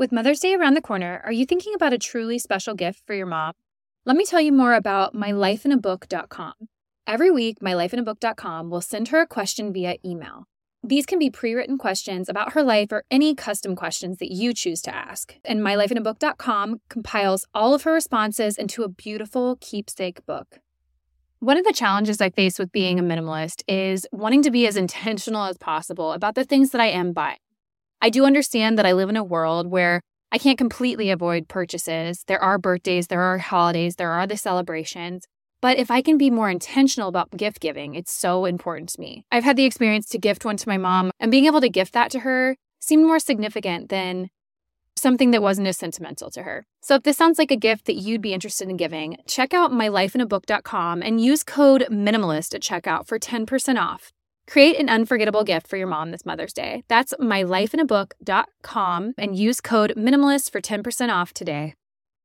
With Mother's Day around the corner, are you thinking about a truly special gift for your mom? Let me tell you more about mylifeinabook.com. Every week, mylifeinabook.com will send her a question via email. These can be pre-written questions about her life or any custom questions that you choose to ask. And mylifeinabook.com compiles all of her responses into a beautiful keepsake book. One of the challenges I face with being a minimalist is wanting to be as intentional as possible about the things that I am buying. I do understand that I live in a world where I can't completely avoid purchases. There are birthdays, there are holidays, there are the celebrations. But if I can be more intentional about gift giving, it's so important to me. I've had the experience to gift one to my mom, and being able to gift that to her seemed more significant than something that wasn't as sentimental to her. So if this sounds like a gift that you'd be interested in giving, check out mylifeinabook.com and use code MINIMALIST at checkout for 10% off. Create an unforgettable gift for your mom this Mother's Day. That's mylifeinabook.com and use code MINIMALIST for 10% off today.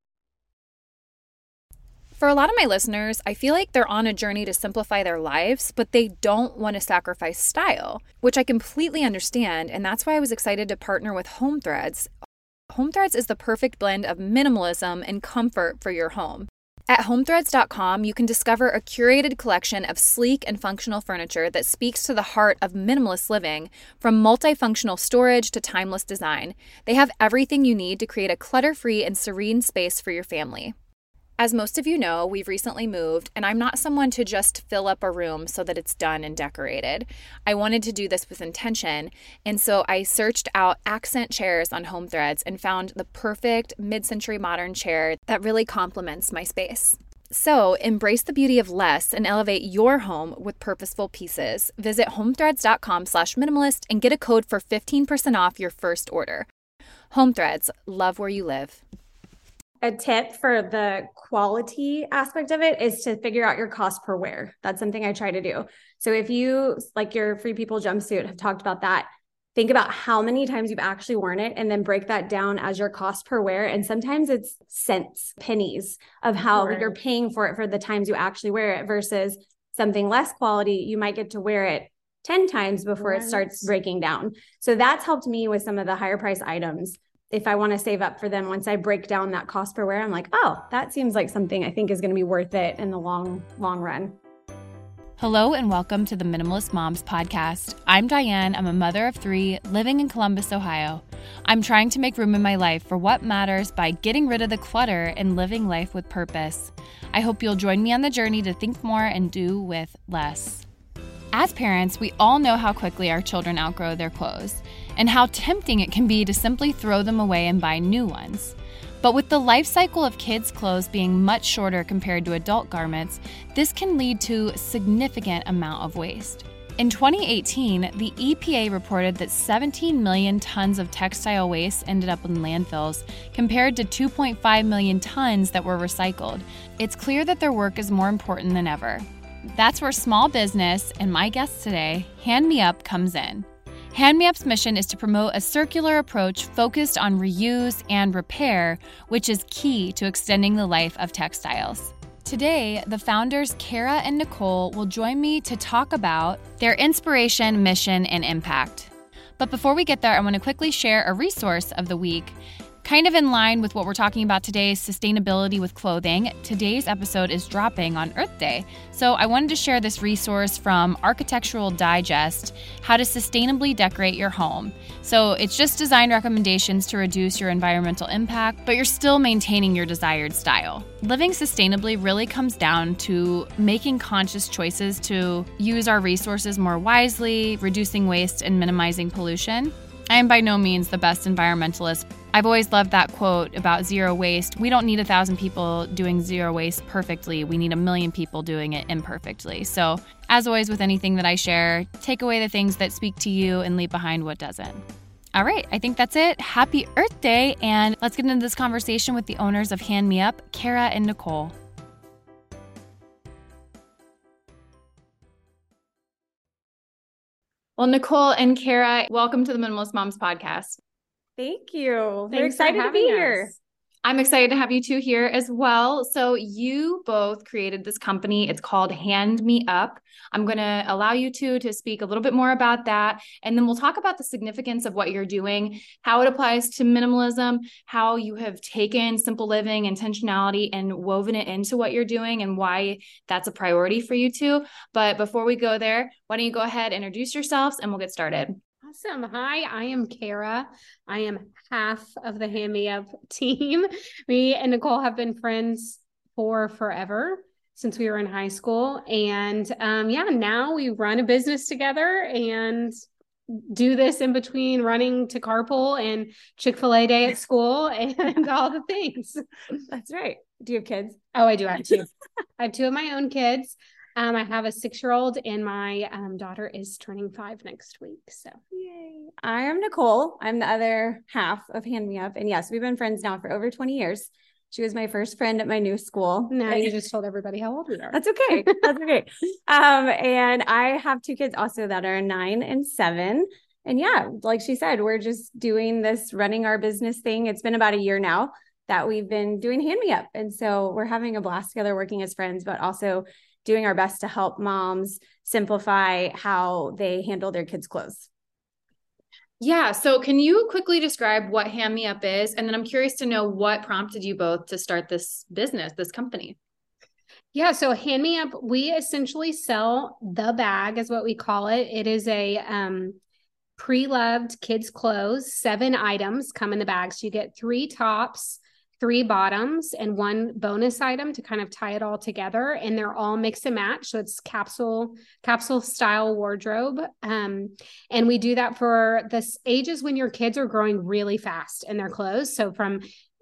For a lot of my listeners, I feel like they're on a journey to simplify their lives, but they don't want to sacrifice style, which I completely understand, and that's why I was excited to partner with Home Threads. Home Threads is the perfect blend of minimalism and comfort for your home. At homethreads.com, you can discover a curated collection of sleek and functional furniture that speaks to the heart of minimalist living, from multifunctional storage to timeless design. They have everything you need to create a clutter-free and serene space for your family. As most of you know, we've recently moved, and I'm not someone to just fill up a room so that it's done and decorated. I wanted to do this with intention, and so I searched out accent chairs on Home Threads and found the perfect mid-century modern chair that really complements my space. So embrace the beauty of less and elevate your home with purposeful pieces. Visit homethreads.com/minimalist and get a code for 15% off your first order. Home Threads, love where you live. A tip for the quality aspect of it is to figure out your cost per wear. That's something I try to do. So if you, like your Free People jumpsuit, have talked about that, think about how many times you've actually worn it and then break that down as your cost per wear. And sometimes it's cents, pennies of how you're paying for it for the times you actually wear it versus something less quality. You might get to wear it 10 times before it starts breaking down. So that's helped me with some of the higher price items. If I want to save up for them, once I break down that cost per wear, I'm like, oh, that seems like something I think is going to be worth it in the long run. Hello and welcome to the Minimalist Moms podcast. I'm Diane. I'm a mother of 3 living in Columbus, Ohio. I'm trying to make room in my life for what matters by getting rid of the clutter and living life with purpose. I hope you'll join me on the journey to think more and do with less. As parents, we all know how quickly our children outgrow their clothes and how tempting it can be to simply throw them away and buy new ones. But with the life cycle of kids' clothes being much shorter compared to adult garments, this can lead to a significant amount of waste. In 2018, the EPA reported that 17 million tons of textile waste ended up in landfills, compared to 2.5 million tons that were recycled. It's clear that their work is more important than ever. That's where small business, and my guest today, Hand Me Up, comes in. Hand Me Up's mission is to promote a circular approach focused on reuse and repair, which is key to extending the life of textiles. Today, the founders Kara and Nicole will join me to talk about their inspiration, mission, and impact. But before we get there, I want to quickly share a resource of the week. Kind of in line with what we're talking about today, sustainability with clothing. Today's episode is dropping on Earth Day. So I wanted to share this resource from Architectural Digest, How to Sustainably Decorate Your Home. So it's just design recommendations to reduce your environmental impact, but you're still maintaining your desired style. Living sustainably really comes down to making conscious choices to use our resources more wisely, reducing waste, and minimizing pollution. I am by no means the best environmentalist. I've always loved that quote about zero waste. We don't need 1,000 people doing zero waste perfectly. We need 1 million people doing it imperfectly. So, as always with anything that I share, take away the things that speak to you and leave behind what doesn't. All right, I think that's it. Happy Earth Day, and let's get into this conversation with the owners of Hand Me Up, Kara and Nicole. Well, Nicole and Kara, welcome to the Minimalist Moms podcast. Thank you. We're excited to be here. I'm excited to have you two here as well. So you both created this company. It's called Hand Me Up. I'm going to allow you two to speak a little bit more about that. And then we'll talk about the significance of what you're doing, how it applies to minimalism, how you have taken simple living, intentionality, and woven it into what you're doing and why that's a priority for you two. But before we go there, why don't you go ahead, introduce yourselves, and we'll get started. Awesome. Hi, I am Kara. I am half of the Hand Me Up team. Me and Nicole have been friends for forever, since we were in high school. And now we run a business together and do this in between running to carpool and Chick-fil-A day at school and all the things. That's right. Do you have kids? Oh, I do. I have two. I have two of my own kids. I have a 6-year-old and my daughter is turning 5 next week. So yay. I am Nicole. I'm the other half of Hand Me Up. And yes, we've been friends now for over 20 years. She was my first friend at my new school. Now you just told everybody how old we are. That's okay. That's okay. And I have 2 kids also that are 9 and 7. And yeah, like she said, we're just doing this, running our business thing. It's been about a year now that we've been doing Hand Me Up. And so we're having a blast together working as friends, but also doing our best to help moms simplify how they handle their kids' clothes. Yeah. So can you quickly describe what Hand Me Up is? And then I'm curious to know what prompted you both to start this business, this company. Yeah. So Hand Me Up, we essentially sell the bag is what we call it. It is a pre-loved kids' clothes. 7 items come in the bag. So you get 3 tops, 3 bottoms, and 1 bonus item to kind of tie it all together. And they're all mix and match. So it's capsule style wardrobe. And we do that for the ages when your kids are growing really fast in their clothes. So from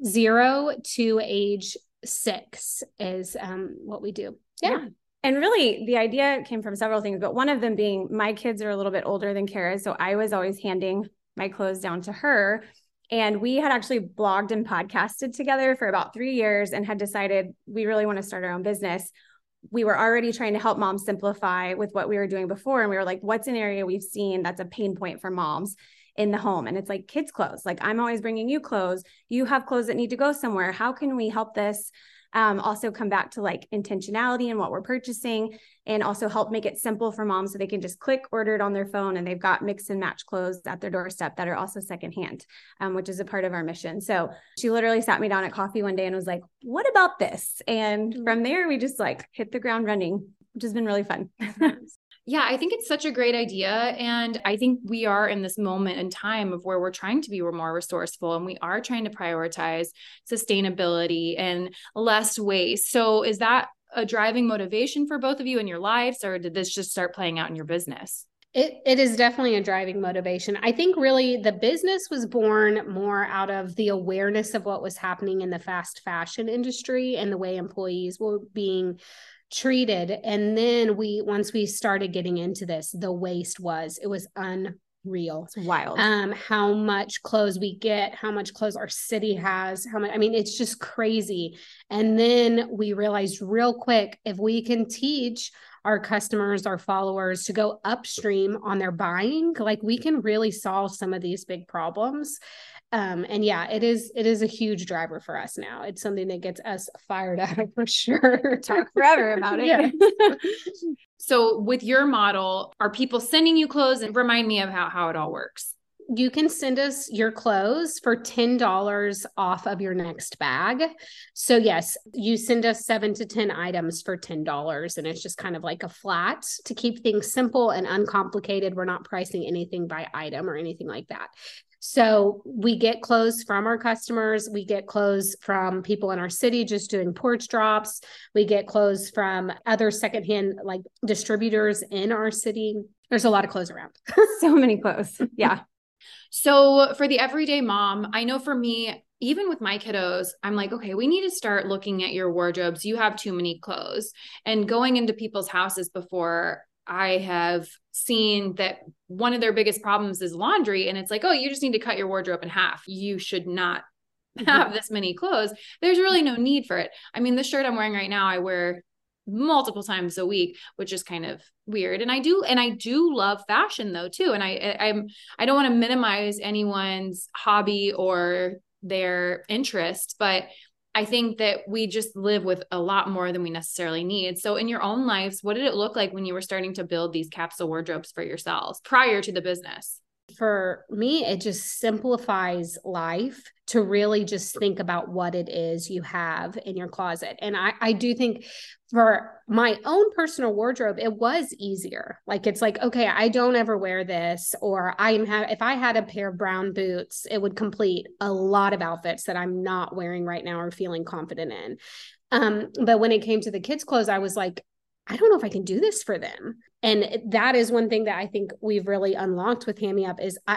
0 to age 6 is what we do. Yeah. And really the idea came from several things, but one of them being my kids are a little bit older than Kara. So I was always handing my clothes down to her. And we had actually blogged and podcasted together for about 3 years and had decided we really want to start our own business. We were already trying to help moms simplify with what we were doing before. And we were like, what's an area we've seen that's a pain point for moms in the home? And it's like kids' clothes. Like I'm always bringing you clothes. You have clothes that need to go somewhere. How can we help this? Also come back to like intentionality and what we're purchasing, and also help make it simple for moms so they can just click order it on their phone and they've got mix and match clothes at their doorstep that are also secondhand, which is a part of our mission. So she literally sat me down at coffee one day and was like, what about this? And from there, we just like hit the ground running, which has been really fun. Yeah, I think it's such a great idea. And I think we are in this moment in time of where we're trying to be more resourceful and we are trying to prioritize sustainability and less waste. So is that a driving motivation for both of you in your lives, or did this just start playing out in your business? It is definitely a driving motivation. I think really the business was born more out of the awareness of what was happening in the fast fashion industry and the way employees were being treated. And then once we started getting into this, the waste it was unreal. It's wild. How much clothes we get, how much clothes our city has, it's just crazy. And then we realized real quick, if we can teach our customers, our followers to go upstream on their buying, like we can really solve some of these big problems. It is a huge driver for us now. It's something that gets us fired up for sure. Talk forever about it. Yeah. So with your model, are people sending you clothes? And remind me of how it all works. You can send us your clothes for $10 off of your next bag. So yes, you send us 7 to 10 items for $10. And it's just kind of like a flat to keep things simple and uncomplicated. We're not pricing anything by item or anything like that. So we get clothes from our customers. We get clothes from people in our city just doing porch drops. We get clothes from other secondhand like distributors in our city. There's a lot of clothes around. So many clothes. Yeah. So for the everyday mom, I know for me, even with my kiddos, I'm like, okay, we need to start looking at your wardrobes. You have too many clothes. And going into people's houses before, I have seen that one of their biggest problems is laundry. And it's like, oh, you just need to cut your wardrobe in half. You should not have this many clothes. There's really no need for it. I mean, the shirt I'm wearing right now, I wear multiple times a week, which is kind of weird. And I do love fashion though, too. And I don't want to minimize anyone's hobby or their interests. But I think that we just live with a lot more than we necessarily need. So in your own lives, what did it look like when you were starting to build these capsule wardrobes for yourselves prior to the business? For me, it just simplifies life to really just think about what it is you have in your closet. And I do think for my own personal wardrobe, it was easier. Like, it's like, okay, I don't ever wear this, or if I had a pair of brown boots, it would complete a lot of outfits that I'm not wearing right now or feeling confident in. But when it came to the kids' clothes, I was like, I don't know if I can do this for them. And that is one thing that I think we've really unlocked with Hand Me Up is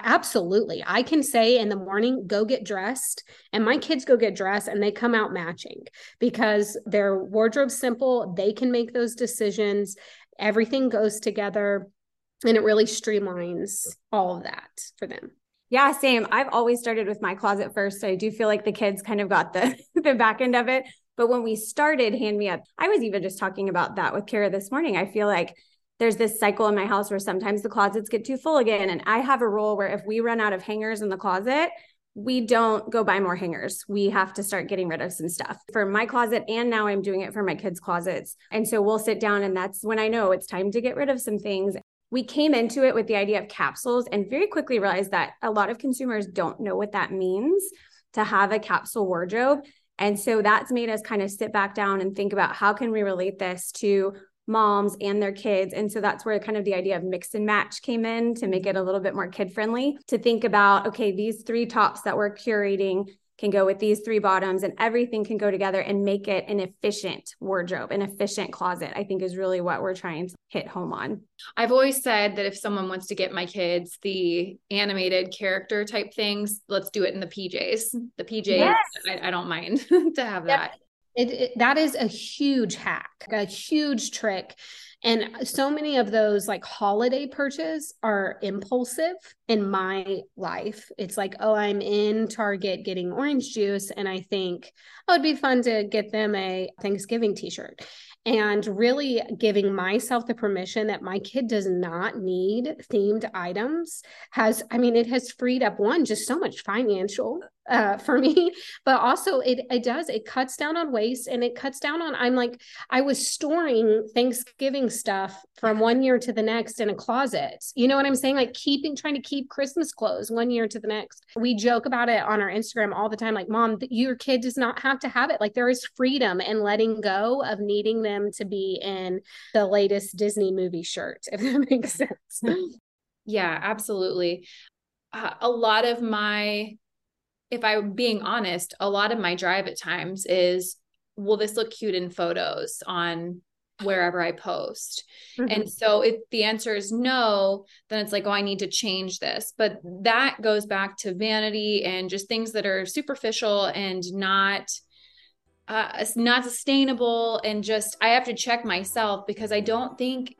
I can say in the morning, go get dressed, and my kids go get dressed and they come out matching because their wardrobe's simple. They can make those decisions. Everything goes together, and it really streamlines all of that for them. Yeah, same. I've always started with my closet first. So I do feel like the kids kind of got the back end of it. But when we started Hand Me Up, I was even just talking about that with Kara this morning. I feel like there's this cycle in my house where sometimes the closets get too full again. And I have a rule where if we run out of hangers in the closet, we don't go buy more hangers. We have to start getting rid of some stuff for my closet. And now I'm doing it for my kids' closets. And so we'll sit down, and that's when I know it's time to get rid of some things. We came into it with the idea of capsules and very quickly realized that a lot of consumers don't know what that means to have a capsule wardrobe. And so that's made us kind of sit back down and think about how can we relate this to moms and their kids. And so that's where kind of the idea of mix and match came in to make it a little bit more kid friendly, to think about, okay, these 3 tops that we're curating can go with these 3 bottoms, and everything can go together and make it an efficient wardrobe, an efficient closet, I think is really what we're trying to hit home on. I've always said that if someone wants to get my kids the animated character type things, let's do it in the PJs. The PJs, yes. I don't mind to have that. That is a huge hack, a huge trick. And so many of those like holiday purchases are impulsive in my life. It's like, oh, I'm in Target getting orange juice, and I think, oh, it'd be fun to get them a Thanksgiving t-shirt. And really giving myself the permission that my kid does not need themed items it has freed up just so much financial for me, but also it cuts down on waste, and it cuts down on, I was storing Thanksgiving stuff from one year to the next in a closet. You know what I'm saying? Like trying to keep Christmas clothes one year to the next. We joke about it on our Instagram all the time. Like, Mom, your kid does not have to have it. Like, there is freedom in letting go of needing them to be in the latest Disney movie shirt, if that makes sense. Yeah, absolutely. If I'm being honest, a lot of my drive at times is, will this look cute in photos on wherever I post? Mm-hmm. And so if the answer is no, then it's like, oh, I need to change this. But that goes back to vanity and just things that are superficial and not sustainable. And just, I have to check myself, because I don't think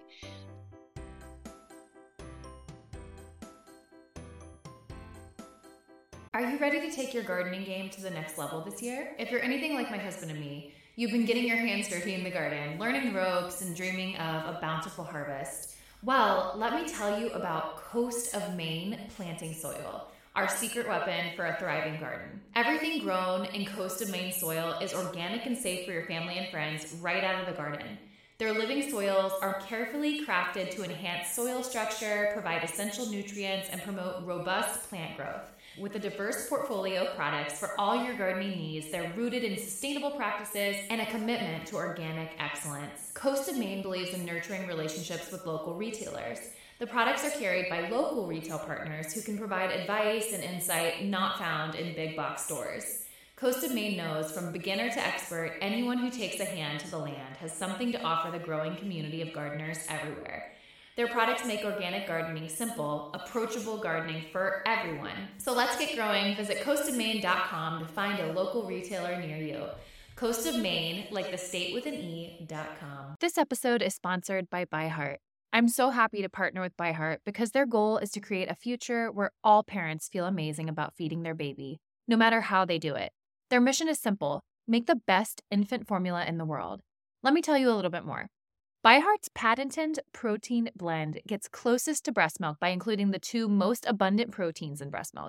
Are you ready to take your gardening game to the next level this year? If you're anything like my husband and me, you've been getting your hands dirty in the garden, learning the ropes and dreaming of a bountiful harvest. Well, let me tell you about Coast of Maine planting soil, our secret weapon for a thriving garden. Everything grown in Coast of Maine soil is organic and safe for your family and friends right out of the garden. Their living soils are carefully crafted to enhance soil structure, provide essential nutrients, and promote robust plant growth. With a diverse portfolio of products for all your gardening needs, they're rooted in sustainable practices and a commitment to organic excellence. Coast of Maine believes in nurturing relationships with local retailers. The products are carried by local retail partners who can provide advice and insight not found in big box stores. Coast of Maine knows, from beginner to expert, anyone who takes a hand to the land has something to offer the growing community of gardeners everywhere. Their products make organic gardening simple, approachable gardening for everyone. So let's get growing. Visit coastofmaine.com to find a local retailer near you. Coast of Maine, like the state with an E.com. This episode is sponsored by ByHeart. I'm so happy to partner with ByHeart because their goal is to create a future where all parents feel amazing about feeding their baby, no matter how they do it. Their mission is simple: make the best infant formula in the world. Let me tell you a little bit more. ByHeart's patented protein blend gets closest to breast milk by including the 2 most abundant proteins in breast milk: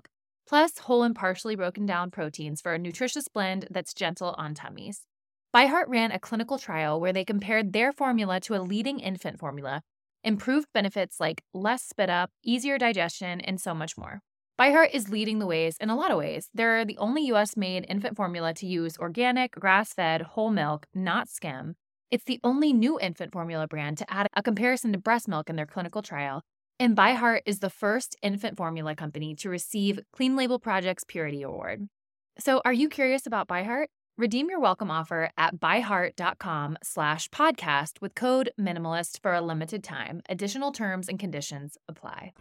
plus whole and partially broken down proteins for a nutritious blend that's gentle on tummies. ByHeart ran a clinical trial where they compared their formula to a leading infant formula, improved benefits like less spit up, easier digestion, and so much more. ByHeart is leading the ways in a lot of ways. They're the only U.S.-made infant formula to use organic, grass-fed, whole milk, not skim. It's the only new infant formula brand to add a comparison to breast milk in their clinical trial. And ByHeart is the first infant formula company to receive Clean Label Project's Purity Award. So are you curious about ByHeart? Redeem your welcome offer at byheart.com/podcast with code MINIMALIST for a limited time. Additional terms and conditions apply.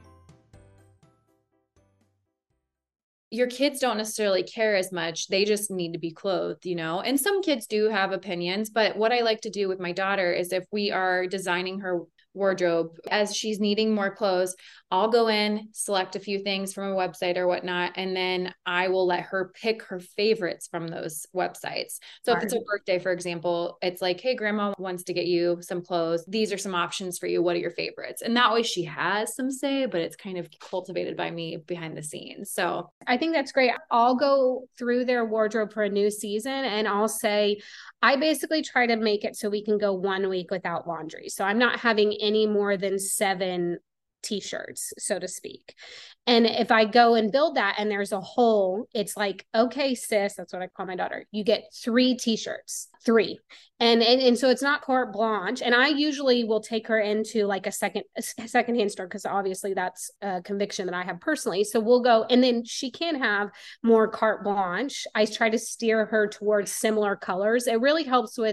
Your kids don't necessarily care as much. They just need to be clothed, and some kids do have opinions. But what I like to do with my daughter is if we are designing her wardrobe as she's needing more clothes, I'll go in, select a few things from a website or whatnot, and then I will let her pick her favorites from those websites. So if it's a birthday, for example, it's like, hey, grandma wants to get you some clothes. These are some options for you. What are your favorites? And that way she has some say, but it's kind of cultivated by me behind the scenes. So I think that's great. I'll go through their wardrobe for a new season and I'll say, I basically try to make it so we can go 1 week without laundry. So I'm not having any more than 7 t-shirts, so to speak. And if I go and build that and there's a hole, it's like, okay, sis, that's what I call my daughter. You get 3 t-shirts, 3. And so it's not carte blanche. And I usually will take her into like a secondhand store because obviously that's a conviction that I have personally. So we'll go and then she can have more carte blanche. I try to steer her towards similar colors. It really helps with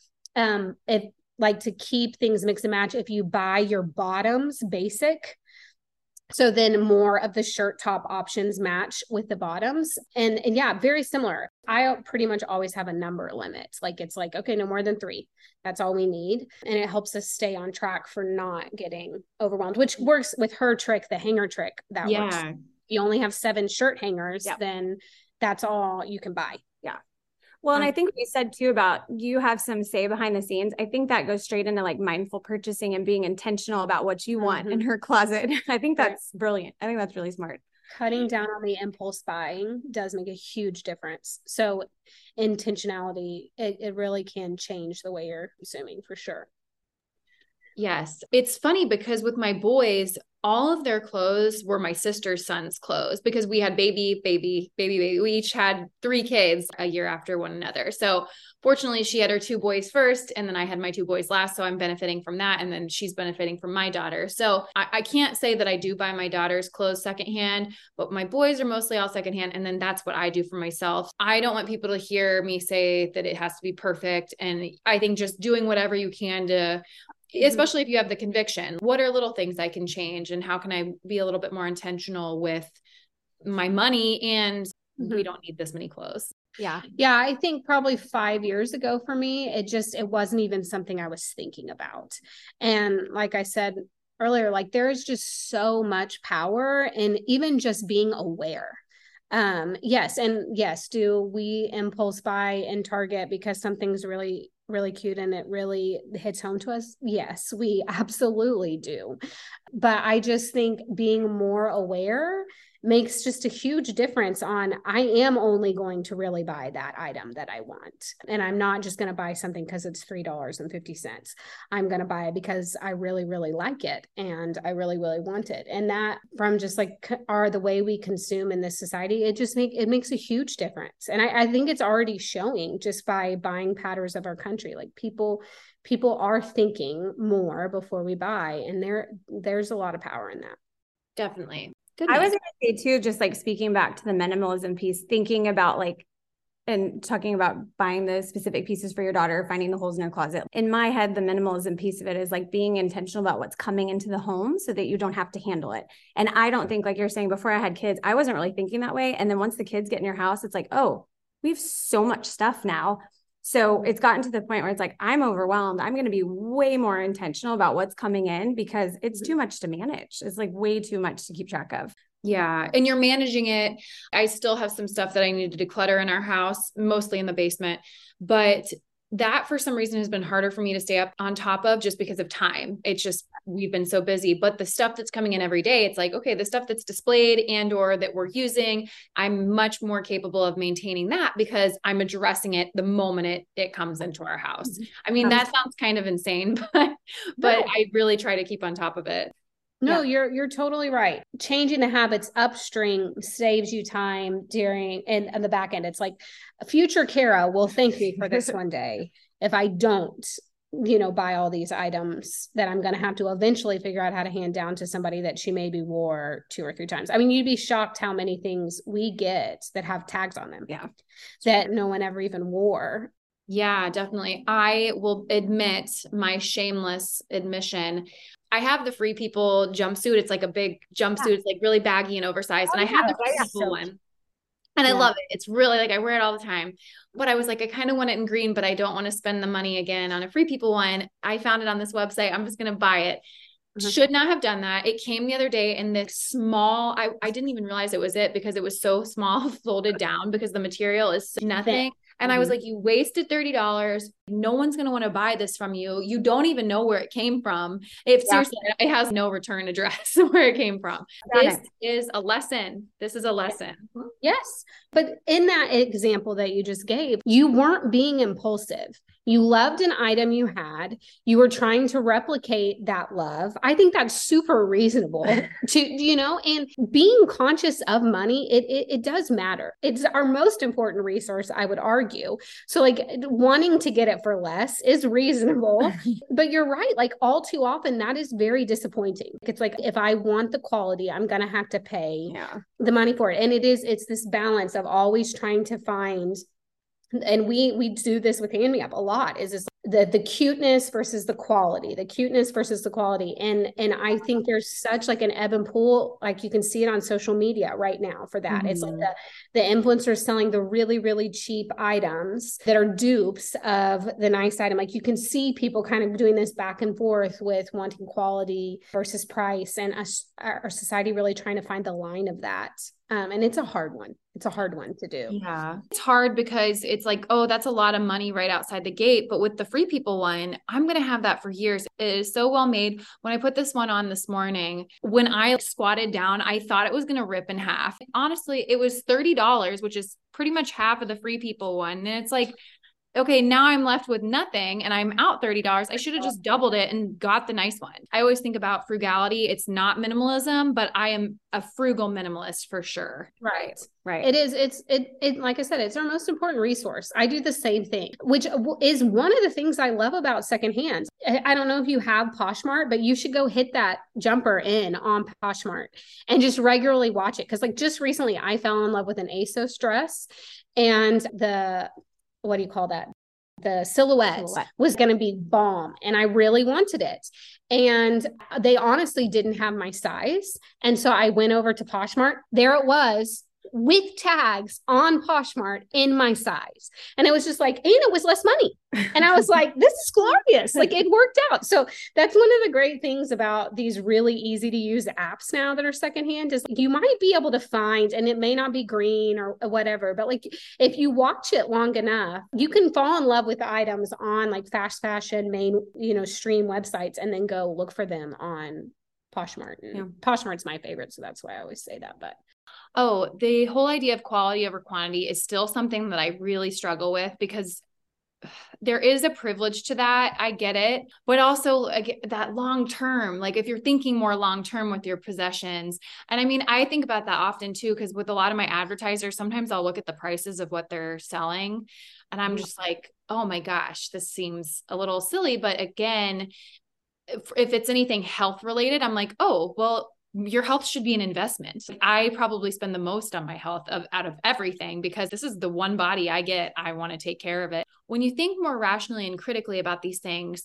if like to keep things mix and match if you buy your bottoms basic. So then more of the shirt top options match with the bottoms. And yeah, very similar. I pretty much always have a number limit. Like it's like, okay, no more than 3. That's all we need. And it helps us stay on track for not getting overwhelmed, which works with her trick, the hanger trick. That works. If you only have 7 shirt hangers, then that's all you can buy. Yeah. Well, and I think we said too about you have some say behind the scenes. I think that goes straight into like mindful purchasing and being intentional about what you want in her closet. I think that's brilliant. I think that's really smart. Cutting down on the impulse buying does make a huge difference. So intentionality, it really can change the way you're consuming for sure. Yes. It's funny because with my boys, all of their clothes were my sister's son's clothes because we had baby. We each had 3 kids a year after one another. So fortunately she had her 2 boys first and then I had my 2 boys last. So I'm benefiting from that. And then she's benefiting from my daughter. So I can't say that I do buy my daughter's clothes secondhand, but my boys are mostly all secondhand. And then that's what I do for myself. I don't want people to hear me say that it has to be perfect. And I think just doing whatever you can to, especially if you have the conviction, what are little things I can change and how can I be a little bit more intentional with my money and we don't need this many clothes. Yeah. Yeah. I think probably 5 years ago for me, it wasn't even something I was thinking about. And like I said earlier, like there is just so much power in even just being aware. Yes. And yes, do we impulse buy in Target because something's really cute and it really hits home to us? Yes, we absolutely do. But I just think being more aware makes just a huge difference on, I am only going to really buy that item that I want. And I'm not just going to buy something because it's $3.50. I'm going to buy it because I really, really like it. And I really, really want it. And that from just like the way we consume in this society, it makes a huge difference. And I think it's already showing just by buying patterns of our country. Like people are thinking more before we buy. And there's a lot of power in that. Definitely. Goodness. I was going to say too, just like speaking back to the minimalism piece, thinking about like, and talking about buying the specific pieces for your daughter, finding the holes in her closet. In my head, the minimalism piece of it is like being intentional about what's coming into the home so that you don't have to handle it. And I don't think, like you're saying, before I had kids, I wasn't really thinking that way. And then once the kids get in your house, it's like, oh, we have so much stuff now. So it's gotten to the point where it's like, I'm overwhelmed. I'm going to be way more intentional about what's coming in because it's too much to manage. It's like way too much to keep track of. Yeah. And you're managing it. I still have some stuff that I need to declutter in our house, mostly in the basement, but that for some reason has been harder for me to stay up on top of just because of time. It's just, we've been so busy, but the stuff that's coming in every day, it's like, okay, the stuff that's displayed and, or that we're using, I'm much more capable of maintaining that because I'm addressing it the moment it comes into our house. I mean, that sounds kind of insane, but I really try to keep on top of it. No, you're totally right. Changing the habits upstream saves you time during and the back end. It's like future Kara will thank me for this one day if I don't, buy all these items that I'm going to have to eventually figure out how to hand down to somebody that she maybe wore 2 or 3 times. I mean, you'd be shocked how many things we get that have tags on them. Yeah. That no one ever even wore. Yeah, definitely. I will admit my shameless admission. I have the Free People jumpsuit. It's like a big jumpsuit. It's like really baggy and oversized. And I have the Free People one. And I love it. It's really like, I wear it all the time, but I was like, I kind of want it in green, but I don't want to spend the money again on a Free People one. I found it on this website. I'm just going to buy it. Should not have done that. It came the other day in this small, I didn't even realize it was it because it was so small, folded down because the material is nothing. And I was like, you wasted $30. No one's going to want to buy this from you. You don't even know where it came from. Seriously, it has no return address where it came from. This is a lesson. This is a lesson. Yes. But in that example that you just gave, you weren't being impulsive. You loved an item you had. You were trying to replicate that love. I think that's super reasonable to, and being conscious of money, it does matter. It's our most important resource, I would argue. So like wanting to get it for less is reasonable, but you're right. Like all too often that is very disappointing. It's like, if I want the quality, I'm going to have to pay the money for it. And it's this balance of always trying to find, and we do this with Hand Me Up a lot, is this the cuteness versus the quality, and I think there's such like an ebb and pull, like you can see it on social media right now for that. It's like the influencers selling the really, really cheap items that are dupes of the nice item. Like you can see people kind of doing this back and forth with wanting quality versus price, and our society really trying to find the line of that. And it's a hard one. It's a hard one to do. Yeah. It's hard because it's like, oh, that's a lot of money right outside the gate. But with the Free People one, I'm going to have that for years. It is so well made. When I put this one on this morning, when I squatted down, I thought it was going to rip in half. Honestly, it was $30, which is pretty much half of the Free People one. And it's like, okay, now I'm left with nothing and I'm out $30. I should have just doubled it and got the nice one. I always think about frugality. It's not minimalism, but I am a frugal minimalist for sure. Right. It is. It like I said, it's our most important resource. I do the same thing, which is one of the things I love about secondhand. I don't know if you have Poshmark, but you should go hit that jumper in on Poshmark and just regularly watch it. Cause like just recently I fell in love with an ASOS dress, and what do you call that? The silhouette was going to be bomb. And I really wanted it. And they honestly didn't have my size. And so I went over to Poshmark. There it was, with tags on Poshmark in my size. And it was just like, and it was less money. And I was like, this is glorious. Like it worked out. So that's one of the great things about these really easy to use apps now that are secondhand, is you might be able to find, and it may not be green or whatever, but like if you watch it long enough, you can fall in love with items on like fast fashion main, stream websites, and then go look for them on Poshmark. Poshmark's my favorite. So that's why I always say that. But oh, the whole idea of quality over quantity is still something that I really struggle with, because there is a privilege to that. I get it. But also that long term, like if you're thinking more long term with your possessions. And I mean, I think about that often too, because with a lot of my advertisers, sometimes I'll look at the prices of what they're selling and I'm just like, oh my gosh, this seems a little silly. But again, if it's anything health related, I'm like, oh, well, your health should be an investment. I probably spend the most on my health out of everything, because this is the one body I get. I want to take care of it. When you think more rationally and critically about these things,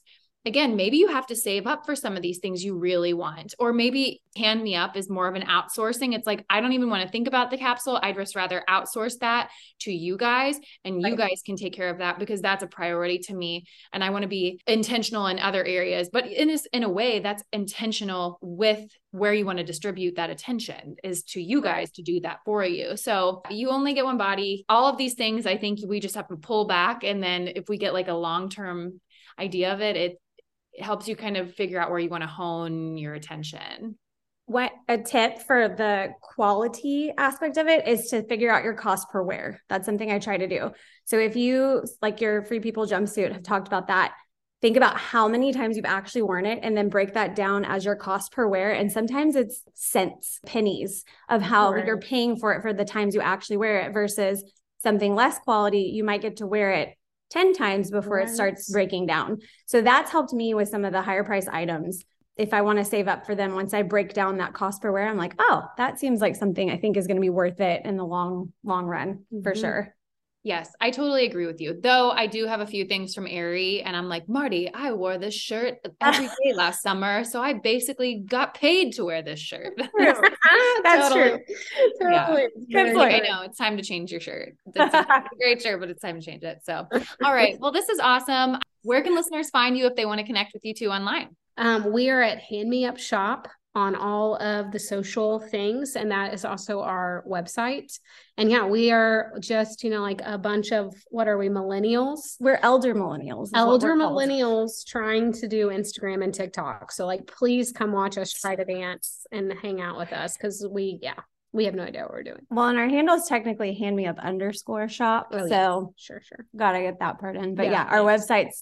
again, maybe you have to save up for some of these things you really want, or maybe Hand Me Up is more of an outsourcing. It's like, I don't even want to think about the capsule. I'd just rather outsource that to you guys, and you guys can take care of that because that's a priority to me. And I want to be intentional in other areas, but in a way that's intentional with where you want to distribute that attention is to you guys to do that for you. So you only get one body. All of these things, I think we just have to pull back. And then if we get like a long-term idea of it, it helps you kind of figure out where you want to hone your attention. What a tip for the quality aspect of it is to figure out your cost per wear. That's something I try to do. So if you, like your Free People jumpsuit, have talked about that, think about how many times you've actually worn it and then break that down as your cost per wear. And sometimes it's cents, pennies of how you're paying for it for the times you actually wear it versus something less quality. You might get to wear it 10 times before it starts breaking down. So that's helped me with some of the higher price items. If I want to save up for them, once I break down that cost per wear, I'm like, oh, that seems like something I think is going to be worth it in the long run for sure. Yes, I totally agree with you. Though I do have a few things from Aerie and I'm like, Marty, I wore this shirt every day last summer. So I basically got paid to wear this shirt. That's true. Totally. Yeah. Good point. I know it's time to change your shirt. It's a great shirt, but it's time to change it. So, all right. Well, this is awesome. Where can listeners find you if they want to connect with you too online? We are at Hand Me Up Shop on all of the social things. And that is also our website. And yeah, we are just, like a bunch of, what are we, millennials? We're elder millennials. Elder millennials trying to do Instagram and TikTok. So like, please come watch us try to dance and hang out with us. Cause we have no idea what we're doing. Well, and our handle is technically handmeup_shop. Oh, so sure. Gotta get that part in. But our website's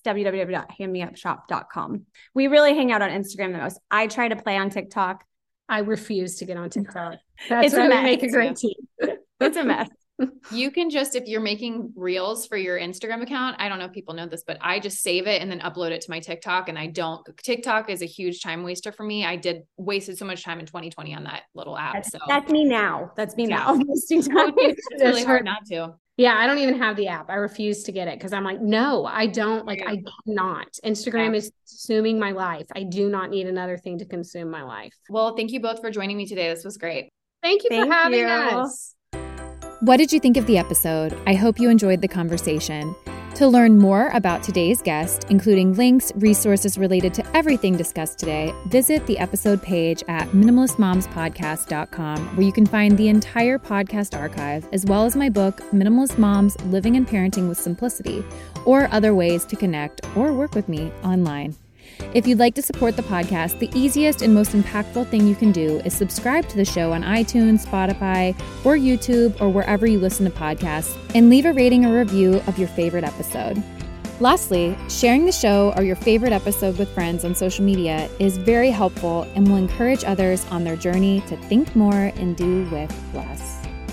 www.handmeupshop.com. We really hang out on Instagram the most. I try to play on TikTok. I refuse to get on TikTok. That's why we make a great team. It's a mess. You can just, if you're making reels for your Instagram account, I don't know if people know this, but I just save it and then upload it to my TikTok. And TikTok is a huge time waster for me. I wasted so much time in 2020 on that little app. That's me now. I'm wasting time. It's really hard not to. Yeah. I don't even have the app. I refuse to get it because I'm like, no, I don't I cannot. Instagram is consuming my life. I do not need another thing to consume my life. Well, thank you both for joining me today. This was great. Thank you for having us. What did you think of the episode? I hope you enjoyed the conversation. To learn more about today's guest, including links, resources related to everything discussed today, visit the episode page at minimalistmomspodcast.com, where you can find the entire podcast archive, as well as my book, Minimalist Moms: Living and Parenting with Simplicity, or other ways to connect or work with me online. If you'd like to support the podcast, the easiest and most impactful thing you can do is subscribe to the show on iTunes, Spotify, or YouTube, or wherever you listen to podcasts, and leave a rating or review of your favorite episode. Lastly, sharing the show or your favorite episode with friends on social media is very helpful and will encourage others on their journey to think more and do with less.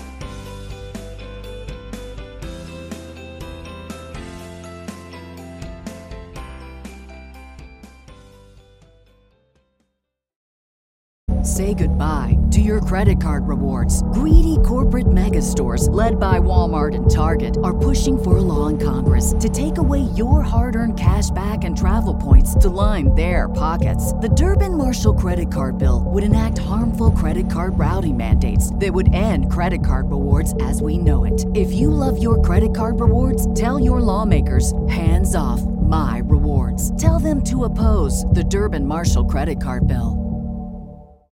Say goodbye to your credit card rewards. Greedy corporate mega stores, led by Walmart and Target, are pushing for a law in Congress to take away your hard-earned cash back and travel points to line their pockets. The Durbin-Marshall credit card bill would enact harmful credit card routing mandates that would end credit card rewards as we know it. If you love your credit card rewards, tell your lawmakers, hands off my rewards. Tell them to oppose the Durbin-Marshall credit card bill.